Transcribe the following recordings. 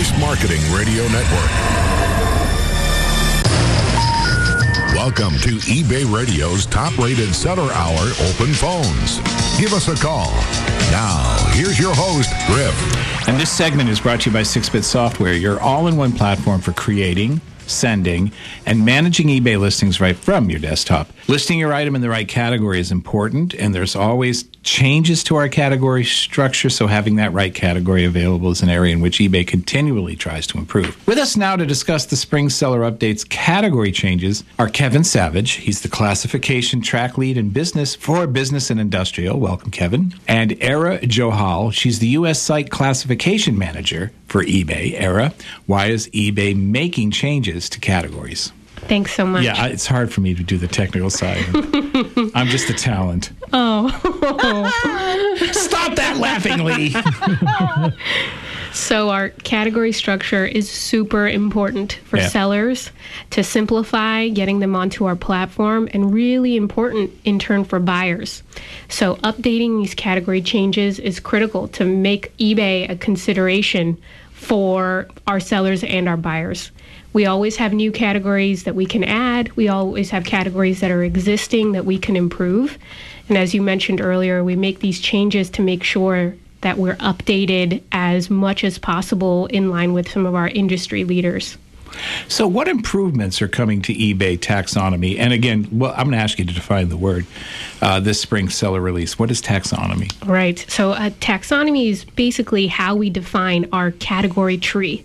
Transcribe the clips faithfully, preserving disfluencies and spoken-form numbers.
Voice Marketing Radio Network. Welcome to eBay Radio's top-rated Seller Hour open phones. Give us a call. Now, here's your host, Griff. And this segment is brought to you by six bit Software, your all-in-one platform for creating, sending, and managing eBay listings right from your desktop. Listing your item in the right category is important, and there's always changes to our category structure, so having that right category available is an area in which eBay continually tries to improve. With us now to discuss the Spring Seller Updates category changes are Kevin Savage. He's the classification track lead in business for Business and Industrial. Welcome, Kevin. And Era Johal. She's the U S Site Classification Manager for eBay. Era, why is eBay making changes to categories? Thanks so much. Yeah, it's hard for me to do the technical side. I'm just a talent. Oh. Stop that laughingly. So our category structure is super important for yeah. sellers to simplify getting them onto our platform, and really important in turn for buyers. So updating these category changes is critical to make eBay a consideration for our sellers and our buyers. We always have new categories that we can add. We always have categories that are existing that we can improve. And as you mentioned earlier, we make these changes to make sure that we're updated as much as possible in line with some of our industry leaders. So what improvements are coming to eBay taxonomy? And again, well, I'm going to ask you to define the word, uh, this spring seller release. What is taxonomy? Right. So uh, taxonomy is basically how we define our category tree.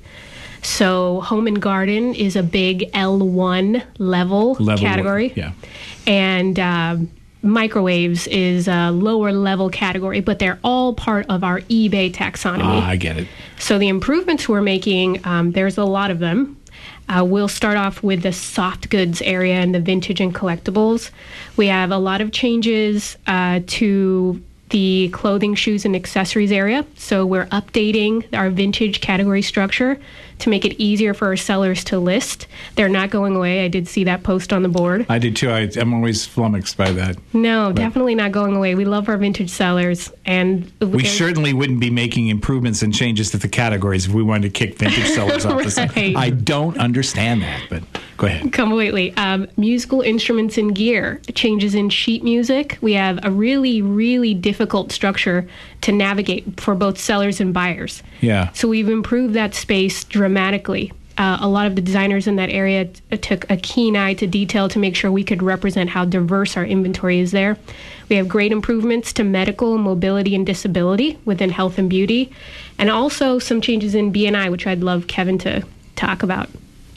So home and garden is a big L one level, level category. One, yeah. And uh, microwaves is a lower level category, but they're all part of our eBay taxonomy. Ah, I get it. So the improvements we're making, um, there's a lot of them. Uh, we'll start off with the soft goods area and the vintage and collectibles. We have a lot of changes uh, to the clothing, shoes, and accessories area. So we're updating our vintage category structure to make it easier for our sellers to list. They're not going away. I did see that post on the board. I did too. I, I'm always flummoxed by that. No, but definitely not going away. We love our vintage sellers. And we certainly wouldn't be making improvements and changes to the categories if we wanted to kick vintage sellers off the side. I don't understand that, but go ahead. Completely. Um, musical instruments and gear, changes in sheet music. We have a really, really difficult structure to navigate for both sellers and buyers. Yeah. So we've improved that space dramatically. Uh, a lot of the designers in that area t- took a keen eye to detail to make sure we could represent how diverse our inventory is there. We have great improvements to medical, mobility, and disability within health and beauty, and also some changes in B and I, which I'd love Kevin to talk about.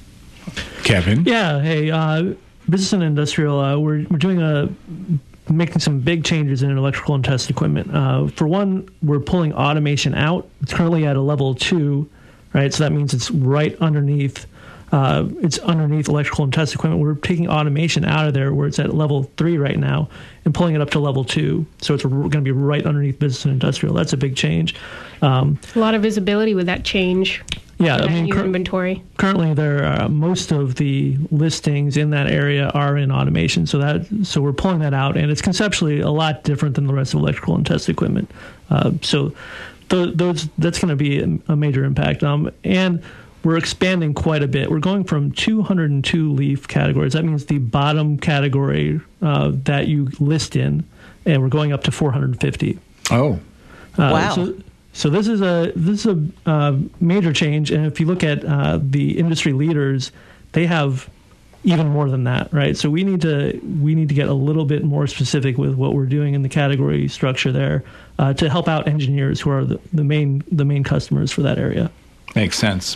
Kevin? Yeah, hey, uh, Business and Industrial, uh, we're, we're doing a... making some big changes in electrical and test equipment. Uh, for one, we're pulling automation out. It's currently at a level two, right? So that means it's right underneath. Uh, it's underneath electrical and test equipment. We're taking automation out of there, where it's at level three right now, and pulling it up to level two. So it's going to be right underneath Business and Industrial. That's a big change. Um, a lot of visibility with that change. Yeah, I mean, cur- inventory. Currently, there are, most of the listings in that area are in automation, so that so we're pulling that out, and it's conceptually a lot different than the rest of electrical and test equipment. Uh, so, th- those that's going to be a, a major impact. Um, and we're expanding quite a bit. We're going from two hundred two leaf categories. That means the bottom category uh, that you list in, and we're going up to four hundred fifty. Oh, uh, wow. So, So this is a this is a uh, major change, and if you look at uh, the industry leaders, they have even more than that, right? So we need to we need to get a little bit more specific with what we're doing in the category structure there uh, to help out engineers who are the, the main the main customers for that area. Makes sense.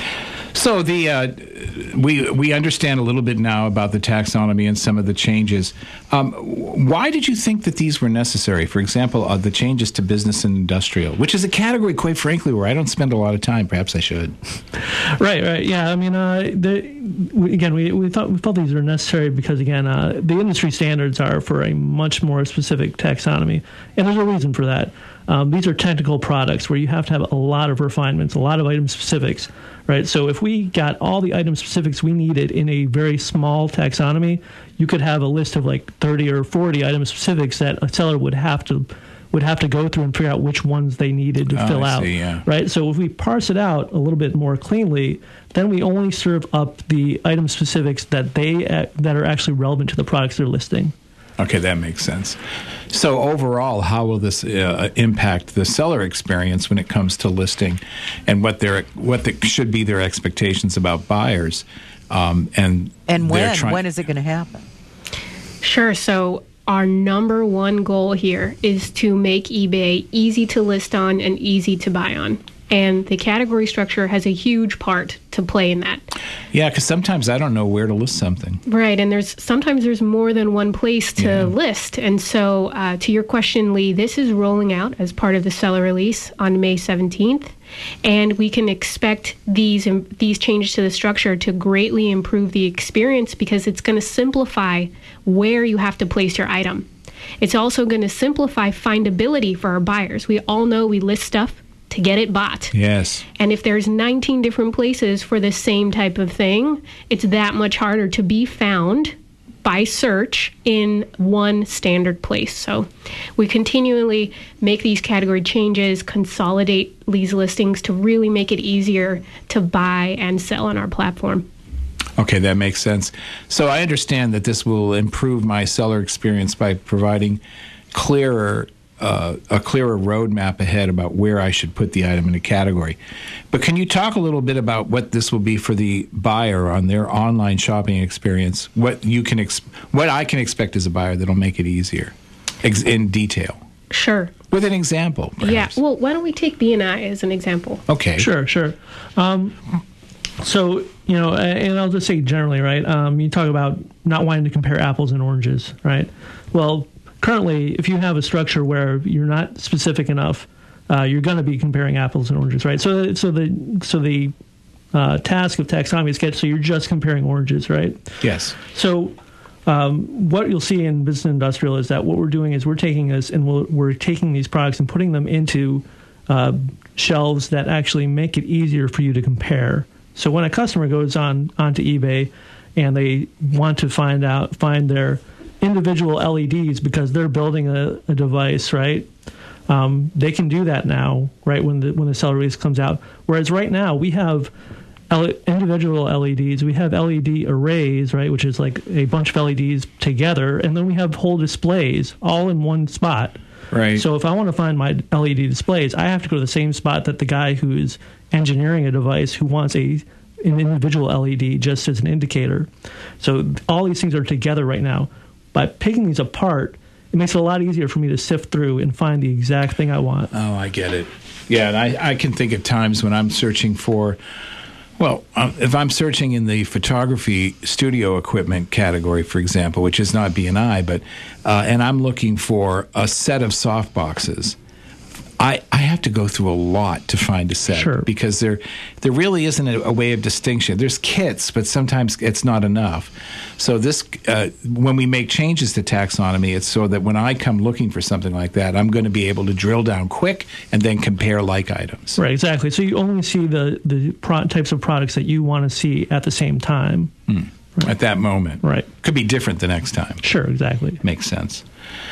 So the uh, we we understand a little bit now about the taxonomy and some of the changes. Um, why did you think that these were necessary? For example, uh, the changes to business and industrial, which is a category, quite frankly, where I don't spend a lot of time. Perhaps I should. Right, right, yeah. I mean, uh, the, we, again, we we thought we felt these were necessary because again, uh, the industry standards are for a much more specific taxonomy, and there's a reason for that. Um, these are technical products where you have to have a lot of refinements, a lot of item specifics, right? So if we got all the item specifics we needed in a very small taxonomy, you could have a list of like thirty or forty item specifics that a seller would have to would have to go through and figure out which ones they needed to Oh, fill I out. see, yeah. Right? So if we parse it out a little bit more cleanly, then we only serve up the item specifics that they uh, that are actually relevant to the products they're listing. Okay, that makes sense. So overall, how will this uh, impact the seller experience when it comes to listing, and what their what the, should be their expectations about buyers? Um, and And they're when? trying- When is it going to happen? Sure. So our number one goal here is to make eBay easy to list on and easy to buy on. And the category structure has a huge part to play in that. Yeah, because sometimes I don't know where to list something. Right, and there's sometimes there's more than one place to Yeah. list. And so uh, to your question, Lee, this is rolling out as part of the seller release on May seventeenth. And we can expect these um, these changes to the structure to greatly improve the experience because it's going to simplify where you have to place your item. It's also going to simplify findability for our buyers. We all know we list stuff to get it bought. Yes. And if there's nineteen different places for the same type of thing, it's that much harder to be found by search in one standard place. So we continually make these category changes, consolidate these listings to really make it easier to buy and sell on our platform. Okay, that makes sense. So I understand that this will improve my seller experience by providing clearer Uh, a clearer roadmap ahead about where I should put the item in a category. But can you talk a little bit about what this will be for the buyer on their online shopping experience? What you can, ex- what I can expect as a buyer that'll make it easier, ex- in detail, Sure. with an example. Perhaps. Yeah. Well, why don't we take B and I as an example? Okay. Sure, sure. Um, so, you know, and I'll just say generally, right? Um, you talk about not wanting to compare apples and oranges, right? Well, currently, if you have a structure where you're not specific enough, uh, you're going to be comparing apples and oranges, right? So, so the so the uh, task of taxonomy is get so you're just comparing oranges, right? Yes. So, um, what you'll see in business and industrial is that what we're doing is we're taking this and we'll, we're taking these products and putting them into uh, shelves that actually make it easier for you to compare. So, when a customer goes on onto eBay and they want to find out find their individual L E Ds because they're building a, a device, right? Um, they can do that now, right? When the when the seller release comes out. Whereas right now we have L- individual L E Ds, we have L E D arrays, right? Which is like a bunch of L E Ds together, and then we have whole displays all in one spot. Right. So if I want to find my L E D displays, I have to go to the same spot that the guy who is engineering a device who wants a an individual L E D just as an indicator. So all these things are together right now. By picking these apart, it makes it a lot easier for me to sift through and find the exact thing I want. Oh, I get it. Yeah, and I, I can think of times when I'm searching for, well, um, if I'm searching in the photography studio equipment category, for example, which is not B and I, but uh, and I'm looking for a set of soft boxes. I, I have to go through a lot to find a set Sure. because there there really isn't a, a way of distinction. There's kits, but sometimes it's not enough. So this, uh, when we make changes to taxonomy, it's so that when I come looking for something like that, I'm going to be able to drill down quick and then compare like items. Right, exactly. So you only see the, the pro- types of products that you want to see at the same time. Mm. Right. At that moment. Right. Could be different the next time. Sure, exactly. Makes sense.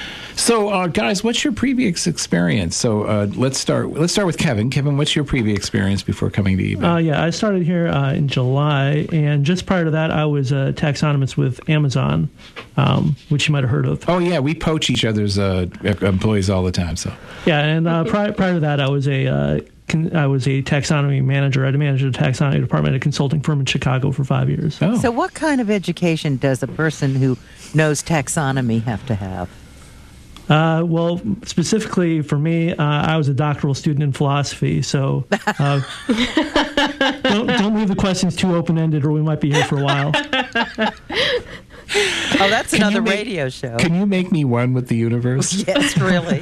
So, uh, guys, what's your previous experience? So, uh, let's start. Let's start with Kevin. Kevin, what's your previous experience before coming to eBay? Uh, yeah, I started here uh, in July, and just prior to that, I was a taxonomist with Amazon, um, which you might have heard of. Oh yeah, we poach each other's uh, employees all the time. So Yeah, and uh, prior, prior to that, I was a uh, con- I was a taxonomy manager. I managed a taxonomy department at a consulting firm in Chicago for five years. oh, So what kind of education does a person who knows taxonomy have to have? Uh, well, specifically for me, uh, I was a doctoral student in philosophy, so uh, don't, don't leave the questions too open-ended, or we might be here for a while. Oh, that's Can you another make- radio show. can you make me one with the universe? Yes, really.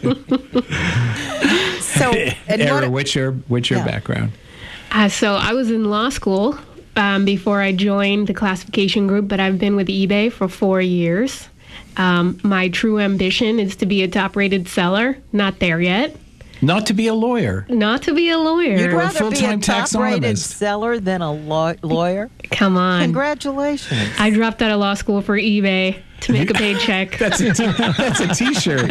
So, and Era, what, what's your what's your Yeah. background? Uh, so I was in law school um, before I joined the classification group, but I've been with eBay for four years. Um, my true ambition is to be a top-rated seller. Not there yet. Not to be a lawyer. Not to be a lawyer. you'd Or a rather be a full-time top-rated taxonomist. seller than a law- lawyer? Come on. Congratulations. I dropped out of law school for eBay. to make a paycheck. That's a t- that's a T-shirt.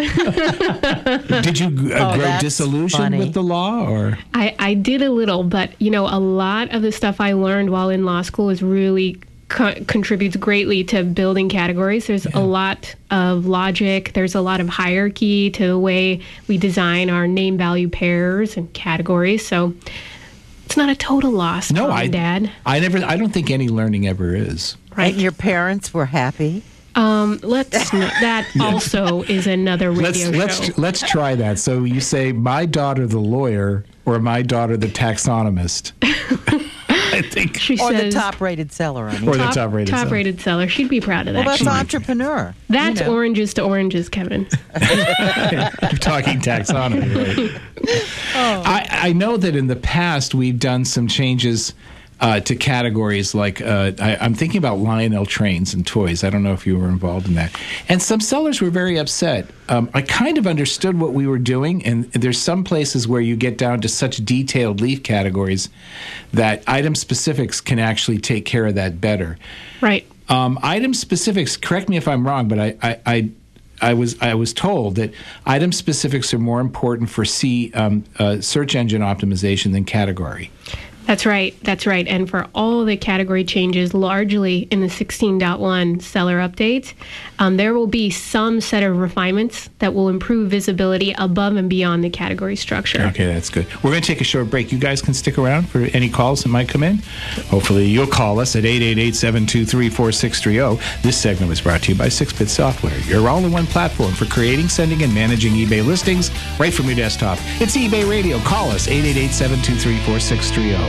Did you uh, Oh, grow that's disillusioned funny. with the law, or? I, I did a little, but, you know, a lot of the stuff I learned while in law school is really co- contributes greatly to building categories. There's a lot of logic. There's a lot of hierarchy to the way we design our name value pairs and categories. So it's not a total loss, No, Mom I, and Dad. I never. I don't think any learning ever is. Right. And your parents were happy? Um, let's. n- That also is another radio Let's show. let's let's try that. So you say, "My daughter, the lawyer," or "My daughter, the taxonomist." I think. She Or says the top-rated seller on Or eBay? the top-rated seller. top-rated seller. She'd be proud of that. Well, that's She- entrepreneur. That's you know. oranges to oranges, Kevin. You're talking taxonomy, right? I, I know that in the past we've done some changes uh, to categories like uh, I, I'm thinking about Lionel trains and toys. I don't know if you were involved in that. And some sellers were very upset. Um, I kind of understood what we were doing, and there's some places where you get down to such detailed leaf categories that item specifics can actually take care of that better. Right. Um, item specifics, correct me if I'm wrong, but I, I, I, I was I was told that item specifics are more important for C um, uh, search engine optimization than category. That's right. That's right. And for all the category changes, largely in the sixteen point one seller update, um, there will be some set of refinements that will improve visibility above and beyond the category structure. Okay, that's good. We're going to take a short break. You guys can stick around for any calls that might come in. Hopefully you'll call us at eight eight eight, seven two three, four six three zero. This segment was brought to you by six bit Software, your all-in-one platform for creating, sending, and managing eBay listings right from your desktop. It's eBay Radio. Call us, eight eight eight, seven two three, four six three zero.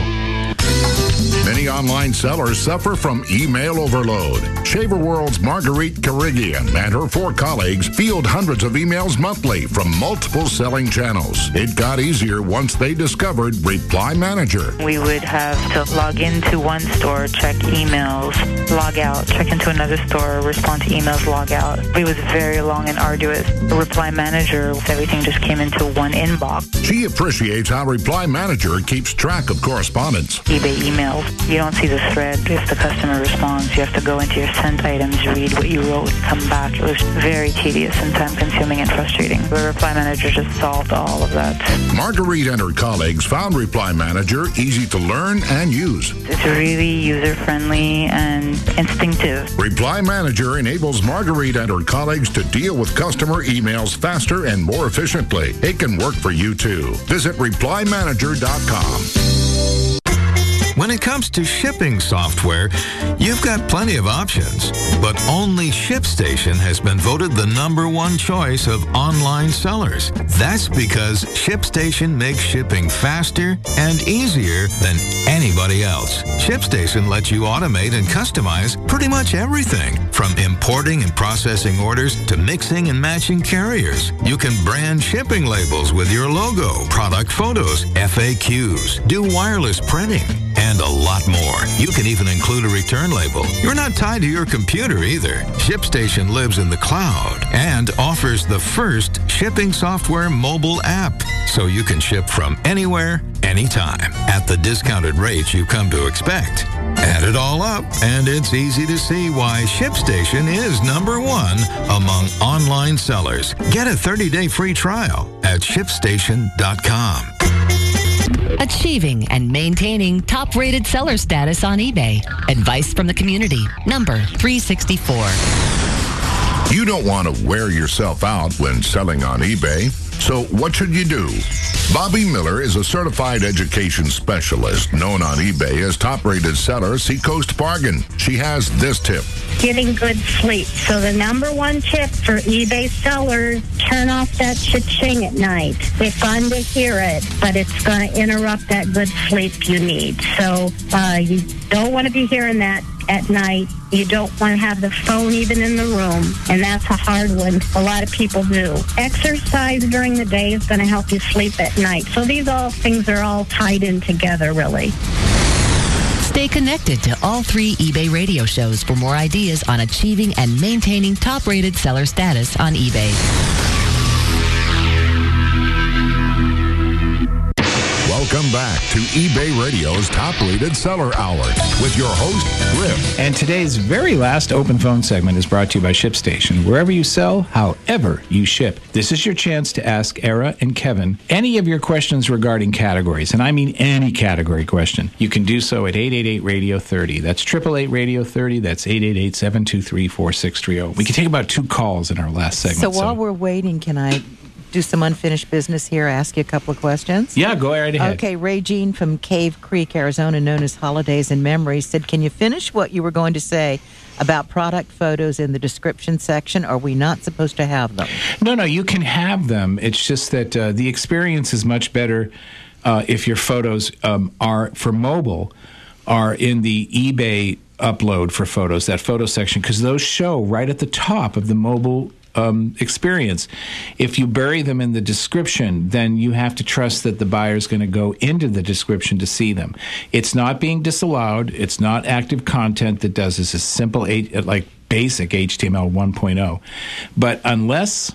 Many online sellers suffer from email overload. Shaver World's Marguerite Carrigian and her four colleagues field hundreds of emails monthly from multiple selling channels. It got easier once they discovered Reply Manager. We would have to log into one store, check emails, log out, check into another store, respond to emails, log out. It was very long and arduous. The Reply Manager, everything just came into one inbox. She appreciates how Reply Manager keeps track of correspondence. eBay emails, you don't see the thread if the customer responds. You have to go into your sent items, read what you wrote, come back. It was very tedious and time-consuming and frustrating. The Reply Manager just solved all of that. Marguerite and her colleagues found Reply Manager easy to learn and use. It's really user-friendly and instinctive. Reply Manager enables Marguerite and her colleagues to deal with customer emails faster and more efficiently. It can work for you too. Visit reply manager dot com. When it comes to shipping software, you've got plenty of options, but only ShipStation has been voted the number one choice of online sellers. That's because ShipStation makes shipping faster and easier than anybody else. ShipStation lets you automate and customize pretty much everything, from importing and processing orders to mixing and matching carriers. You can brand shipping labels with your logo, product photos, F A Qs, do wireless printing, and a lot more. You can even include a return label. You're not tied to your computer either. ShipStation lives in the cloud and offers the first shipping software mobile app, so you can ship from anywhere, anytime, at the discounted rates you come to expect. Add it all up, and it's easy to see why ShipStation is number one among online sellers. Get a thirty-day free trial at ship station dot com. Achieving and maintaining top-rated seller status on eBay. Advice from the community. Number three sixty-four. You don't want to wear yourself out when selling on eBay, so what should you do? Bobby Miller is a certified education specialist known on eBay as top-rated seller Seacoast Bargain. She has this tip. Getting good sleep. So the number one tip for eBay sellers, turn off that cha-ching at night. It's fun to hear it, but it's going to interrupt that good sleep you need. So uh, you don't want to be hearing that at night. You don't want to have the phone even in the room, and that's a hard one. A lot of people do. Exercise during the day is going to help you sleep at night. So these all things are all tied in together, really. Stay connected to all three eBay radio shows for more ideas on achieving and maintaining top-rated seller status on eBay. Welcome back to eBay Radio's top-rated seller hour with your host, Griff. And today's very last open phone segment is brought to you by ShipStation. Wherever you sell, however you ship. This is your chance to ask Era and Kevin any of your questions regarding categories, and I mean any category question. You can do so at eight eight eight, radio thirty. That's eight eight eight, radio thirty. That's eight eight eight, seven two three, four six three zero. We can take about two calls in our last segment. So while so. we're waiting, can I do some unfinished business here, ask you a couple of questions? Yeah, go right ahead. Okay, Ray Jean from Cave Creek, Arizona, known as Holidays and Memories, said, can you finish what you were going to say about product photos in the description section? Are we not supposed to have them? No, no, you can have them. It's just that uh, the experience is much better uh, if your photos um, are, for mobile, are in the eBay upload for photos, that photo section, because those show right at the top of the mobile Um, experience. If you bury them in the description, then you have to trust that the buyer is going to go into the description to see them. It's not being disallowed. It's not active content that does this. It's simple, like basic H T M L one point oh. But unless,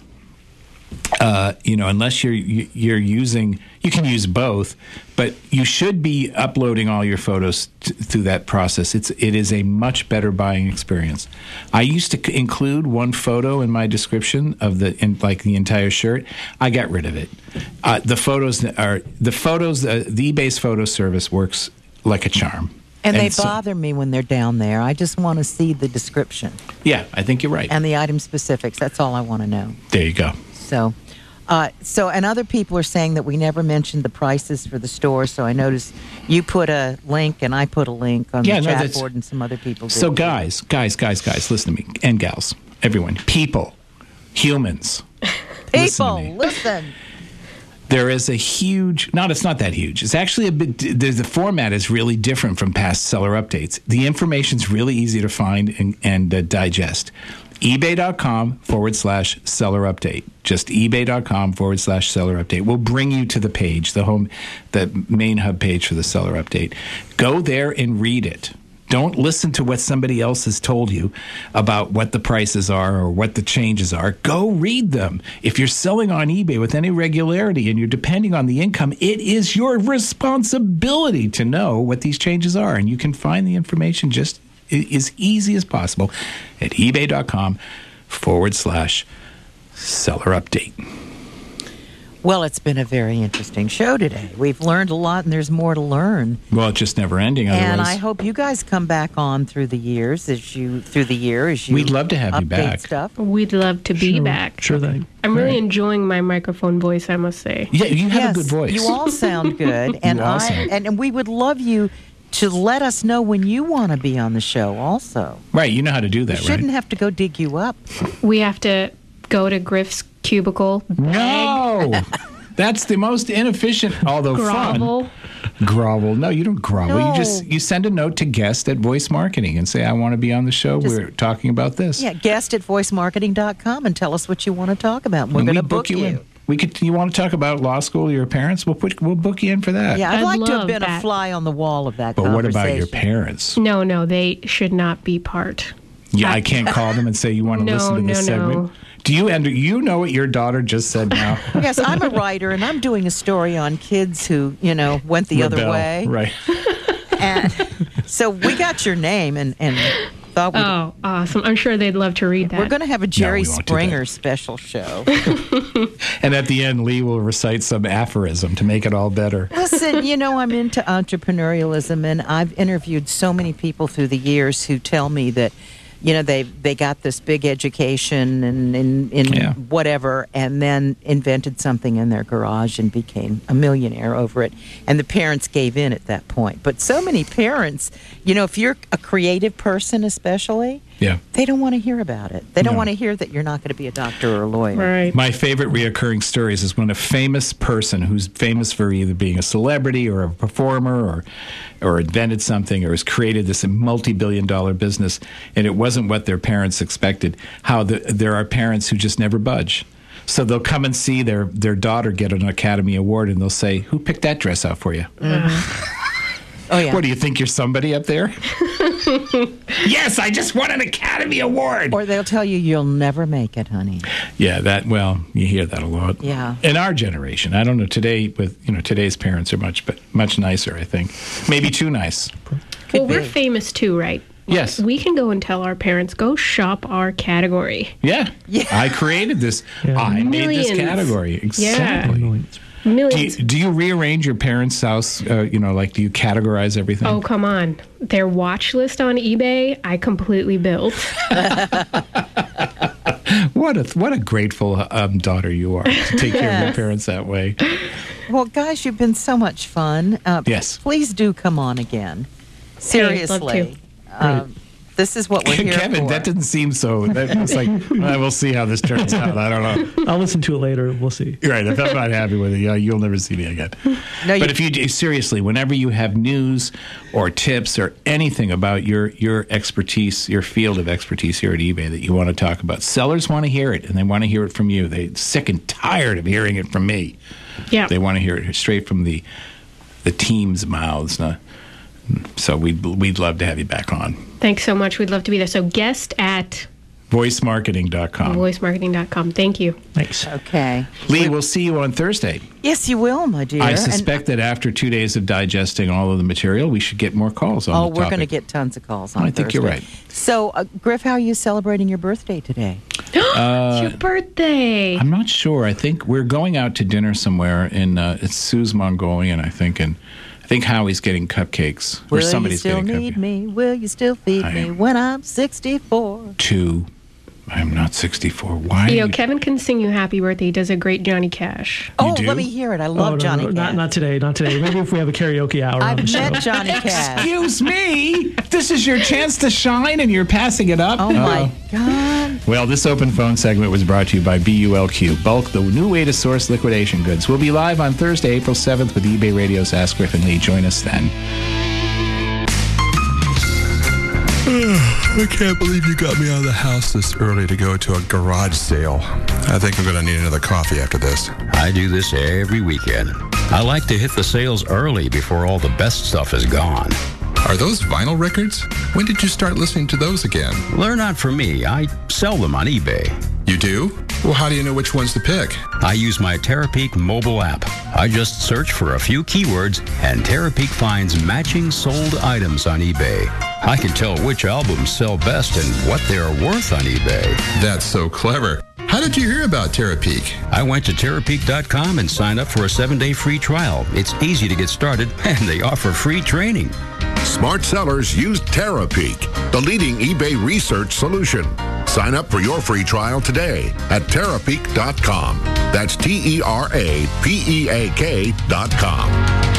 uh, you know, unless you're you're using, you can use both, but you should be uploading all your photos t- through that process. It's it is a much better buying experience. I used to c- include one photo in my description of the in, like the entire shirt. I got rid of it. Uh, the photos that are the photos. Uh, the eBay's photo service works like a charm. And, and they so, bother me when they're down there. I just want to see the description. Yeah, I think you're right. And the item specifics. That's all I want to know. There you go. So, uh, so, and other people are saying that we never mentioned the prices for the store. So I noticed you put a link and I put a link on yeah, the no, chat board, and some other people did. So, guys, guys, guys, guys, listen to me, and gals, everyone, people, humans, people, listen. listen. There is a huge, not, it's not that huge. It's actually a bit, the, the format is really different from past seller updates. The information's really easy to find and, and uh, digest. eBay.com forward slash seller update. Just eBay.com forward slash seller update will bring you to the page, the home, the main hub page for the seller update. Go there and read it. Don't listen to what somebody else has told you about what the prices are or what the changes are. Go read them. If you're selling on eBay with any regularity and you're depending on the income, it is your responsibility to know what these changes are. And you can find the information just as easy as possible at eBay.com forward slash seller update. Well, it's been a very interesting show today. We've learned a lot, and there's more to learn. Well, it's just never ending. Otherwise. And I hope you guys come back on through the years as you through the year as you. We'd love to have you back. Stuff. We'd love to be sure, back. Sure thing. I'm really right. enjoying my microphone voice, I must say. Yeah, you have yes, a good voice. You all sound good, and all I sound. And, and we would love you to let us know when you want to be on the show. Also, right? You know how to do that, we right? Shouldn't have to go dig you up. We have to go to Griff's cubicle. No. That's the most inefficient, although grovel. fun. Grovel. No, you don't grovel. No. You just you send a note to guest at Voice Marketing and say, I want to be on the show. Just, We're talking about this. Yeah, guest at voice marketing dot com and tell us what you want to talk about. We're going to book, book you. In. We could. You want to talk about law school, your parents? We'll put. We'll book you in for that. Yeah, I'd, I'd like to have love been that. a fly on the wall of that but conversation. what about your parents? No, no, they should not be part. Yeah, I can't call them and say you want to No, listen to this no, segment. no. Do you? And you know what your daughter just said now? Yes, I'm a writer, and I'm doing a story on kids who, you know, went the Rebel. other way. Right. And so we got your name, and, and thought we'd, Oh, awesome. I'm sure they'd love to read that. we're going to have a Jerry we won't do Springer that. special show. And at the end, Lee will recite some aphorism to make it all better. Listen, you know, I'm into entrepreneurialism, and I've interviewed so many people through the years who tell me that, you know, they they got this big education and in, in Yeah. whatever, and then invented something in their garage and became a millionaire over it. And the parents gave in at that point. But so many parents, you know, if you're a creative person especially, Yeah. they don't want to hear about it. They don't No. want to hear that you're not going to be a doctor or a lawyer. Right. My favorite reoccurring stories is when a famous person who's famous for either being a celebrity or a performer or or invented something or has created this multi-billion dollar business, and it wasn't what their parents expected, how the, there are parents who just never budge. So they'll come and see their, their daughter get an Academy Award, and they'll say, who picked that dress out for you? Mm-hmm. Oh, yeah. What, do you think you're somebody up there? Yes, I just won an Academy Award. Or they'll tell you you'll never make it, honey. Yeah, that, well, you hear that a lot. Yeah. In our generation. I don't know, today, with, you know, today's parents are much, but much nicer, I think. Maybe too nice. Well, we're famous too, right? Yes. We can go and tell our parents, go shop our category. Yeah. Yeah. I created this. Yeah. I Millions. made this category. Exactly. Millions. Do Millions. you, do you rearrange your parents' house? Uh, you know, like, do you categorize everything? Oh, come on. Their watch list on eBay, I completely built. What a what a grateful um, daughter you are to take care of your parents that way. Well, guys, you've been so much fun. Uh, Yes. Please do come on again. Seriously. love Um, this is what we're here Kevin, for. that didn't seem so. That was like, well, we'll see how this turns out. I don't know. I'll listen to it later. We'll see. You're right. If I'm not happy with it, yeah, you'll never see me again. No, you- But if you do- seriously, whenever you have news or tips or anything about your your expertise, your field of expertise here at eBay that you want to talk about, sellers want to hear it, and they want to hear it from you. They're sick and tired of hearing it from me. Yeah. They want to hear it straight from the the team's mouths. Now, so we'd we'd love to have you back on. Thanks so much. We'd love to be there. So guest at voice marketing dot com. voice marketing dot com. Thank you. Thanks. Okay. Lee, we'll see you on Thursday. Yes, you will, my dear. I And- suspect that after two days of digesting all of the material, we should get more calls on oh, the we're going to topic. get tons of calls on I think you're Thursday. right. So, uh, Griff, how are you celebrating your birthday today? it's your birthday. I'm not sure. I think we're going out to dinner somewhere in uh, it's Sue's Mongolian, I think, and I think Howie's getting cupcakes. Or Will you somebody's still getting need cupcakes. me? Will you still feed I me am- when I'm sixty-four? Two. I'm not sixty-four. Why? You know, are Kevin can sing you happy birthday. He does a great Johnny Cash. Oh, do? let me hear it. I Oh, love no, Johnny no, Cash. not, not today. Not today. Maybe if we have a karaoke hour on the I've show. met Johnny Cash. Excuse me. This is your chance to shine, and you're passing it up. Oh, my God. Well, this open phone segment was brought to you by B U L Q, Bulk, the new way to source liquidation goods. We'll be live on Thursday, April seventh with eBay Radio's Ask Griff and Lee. Join us then. I can't believe you got me out of the house this early to go to a garage sale. I think I'm going to need another coffee after this. I do this every weekend. I like to hit the sales early before all the best stuff is gone. Are those vinyl records? When did you start listening to those again? They're not for me. I sell them on eBay. You do? Well, how do you know which ones to pick? I use my Terapeak mobile app. I just search for a few keywords, and Terapeak finds matching sold items on eBay. I can tell which albums sell best and what they are worth on eBay. That's so clever. How did you hear about Terapeak? I went to Terapeak dot com and signed up for a seven-day free trial. It's easy to get started, and they offer free training. Smart sellers use Terapeak, the leading eBay research solution. Sign up for your free trial today at Terapeak dot com. That's T E R A P E A K dot com.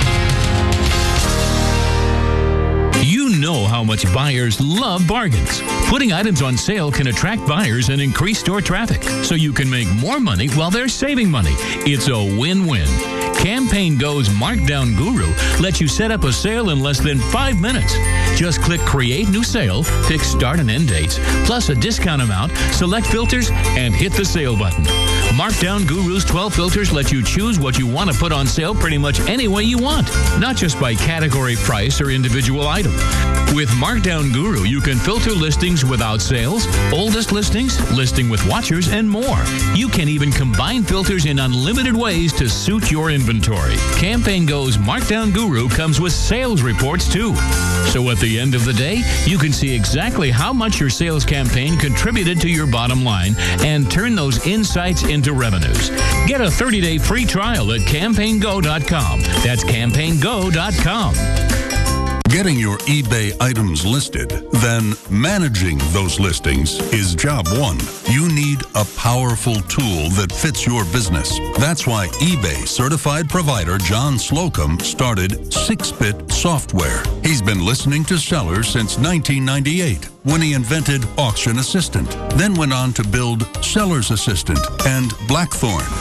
You know how much buyers love bargains. Putting items on sale can attract buyers and increase store traffic, so you can make more money while they're saving money. It's a win-win. Campaign Go's Markdown Guru lets you set up a sale in less than five minutes. Just click Create New Sale, pick Start and End dates, plus a discount amount, select filters, and hit the sale button. Markdown Guru's twelve filters let you choose what you want to put on sale pretty much any way you want, not just by category, price, or individual item. With Markdown Guru, you can filter listings without sales, oldest listings, listing with watchers, and more. You can even combine filters in unlimited ways to suit your inventory. Campaign Go's Markdown Guru comes with sales reports too. So at the end of the day, you can see exactly how much your sales campaign contributed to your bottom line and turn those insights into revenues. Get a thirty-day free trial at campaign go dot com. That's campaign go dot com. Getting your eBay items listed, then managing those listings is job one. You need a powerful tool that fits your business. That's why eBay certified provider John Slocum started six bit Software. He's been listening to sellers since nineteen ninety-eight when he invented Auction Assistant, then went on to build Seller's Assistant and Blackthorn.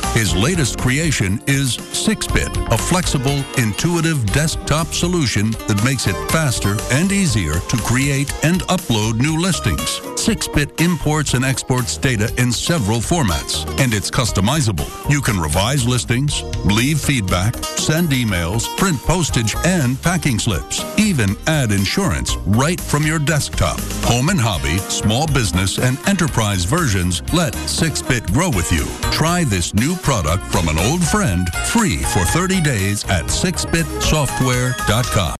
His latest creation is six bit, a flexible, intuitive desktop solution that makes it faster and easier to create and upload new listings. six bit imports and exports data in several formats, and it's customizable. You can revise listings, leave feedback, send emails, print postage and packing slips, even add insurance right from your desktop. Home and hobby, small business, and enterprise versions let six bit grow with you. Try this new product from an old friend free for thirty days at six bit software dot com.